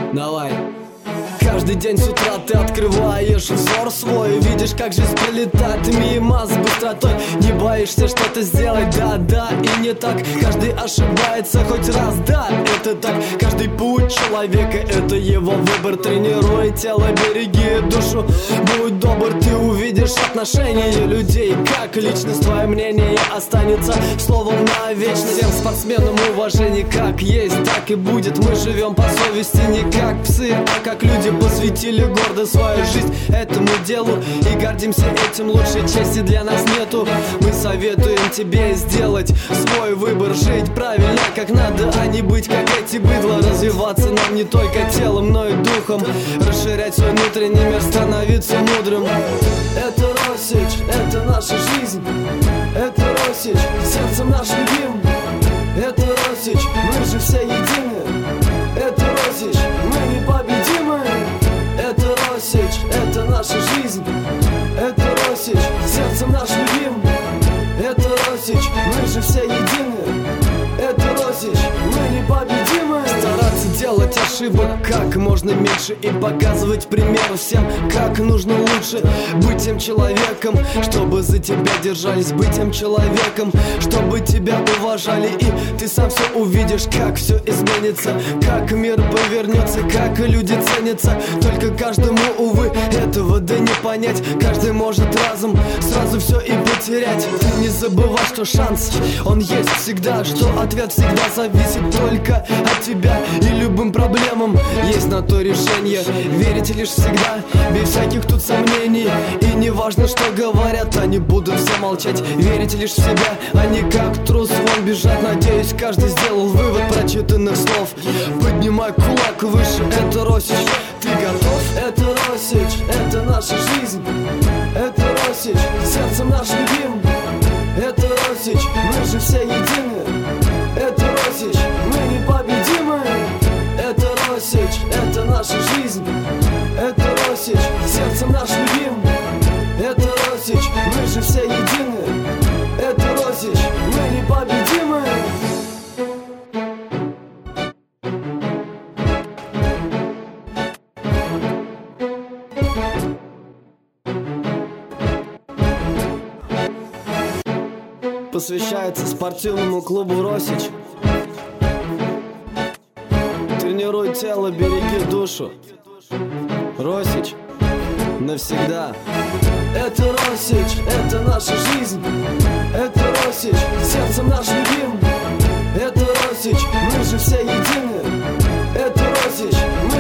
Давай. Каждый день с утра ты открываешь взор свой, видишь, как жизнь пролетает мимо с быстротой. Не боишься что-то сделать, да, и не так. Каждый ошибается хоть раз, да, это так. Каждый путь человека — это его выбор. Тренируй тело, береги душу, будь добр, ты увидишь отношения людей. Как личность, твое мнение останется словом навечно. Всем спортсменам уважение, как есть, так и будет. Мы живем по совести, не как псы, а как люди. Посвятили гордо свою жизнь этому делу и гордимся этим, лучшей чести для нас нету. Мы советуем тебе сделать свой выбор, жить правильно, как надо, а не быть как эти быдла. Развиваться нам не только телом, но и духом, расширять свой внутренний мир, становиться мудрым. Это Росич, это наша жизнь, это Росич, сердцем наш любим. Это Росич, мы же все едины. Это Росич, мы непобедимы. Это Росич, это наша жизнь. Это Росич, сердцем наш любим. Это Росич, мы же все едины. Это Росич, мы непобедимы. Стараться делать ошибок как можно меньше и показывать пример всем, как нужно лучше. Быть тем человеком, чтобы за тебя держались. Быть тем человеком, чтобы тебя уважали. И ты сам все увидишь, как все изменится, как мир повернется, как люди ценятся. Только каждому, увы, этого да не понять. Каждый может разом сразу все и потерять. Ты не забывай, что шанс, он есть всегда, что ответ всегда зависит только от тебя. И любым проблемам есть на то решение. Верить лишь всегда, без всяких тут сомнений. И не важно, что говорят, они будут все молчать. Верить лишь в себя, а не как трус вон бежать. Надеюсь, каждый сделал вывод прочитанных слов. Поднимай кулак выше, это Росич. Ты готов? Это Росич, это наша жизнь. Это Росич, сердцем наш любим. Это Росич, мы же все едины. Это Росич, мы непобедимы. Это Росич, это наша жизнь. Это Росич, сердцем наш любим. Это Росич, мы же все едины. Это Росич, мы непобедимы. Посвящается спортивному клубу Росич. Тренируй тело, береги душу. Росич навсегда. Это Росич, это наша жизнь. Это Росич, сердцем наш любим. Это Росич, мы же все едины. Это Росич, мы